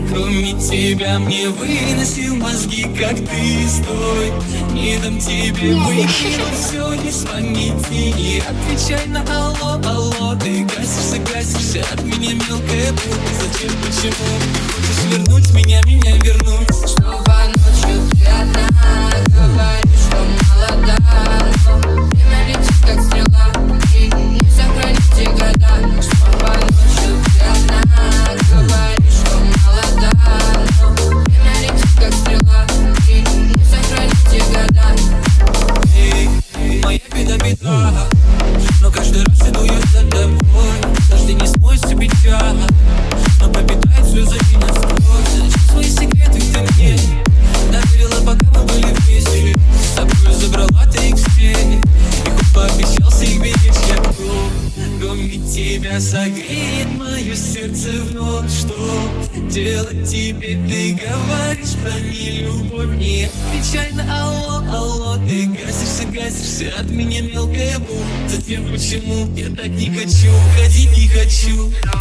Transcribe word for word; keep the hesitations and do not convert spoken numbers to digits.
Кроме тебя мне выносил мозги, как ты. Стой, не дам тебе выкинуть все из памяти. Не отвечай на алло, алло. Ты гасишься, гасишься от меня, мелкая пуля. Зачем, почему ты хочешь вернуть меня, меня вернуть? Снова ночью ты одна, говоришь, что молода, но время летит как стрела, и не сохранить те года. Снова ночью ты одна, говоришь, что молода, но время летит как стрела, и не сохранить те года. Эй, эй, моя беда, беда, но каждый раз иду я за тобой. Дожди не смоет всю печаль, но пропитает слезами насквозь. Зачем свои секреты ты мне доверила, пока мы были вместе? С собой забрала ты их все, и хоть пообещался их беречь, я кто? Кроме тебя согреет мое сердце вновь. Что делать тебе? Ты говоришь про нелюбовь. Не отвечай на алло, алло. Ты гасишься, гасишься от меня, мелкая боль. Затем почему я так не хочу, уходить не хочу.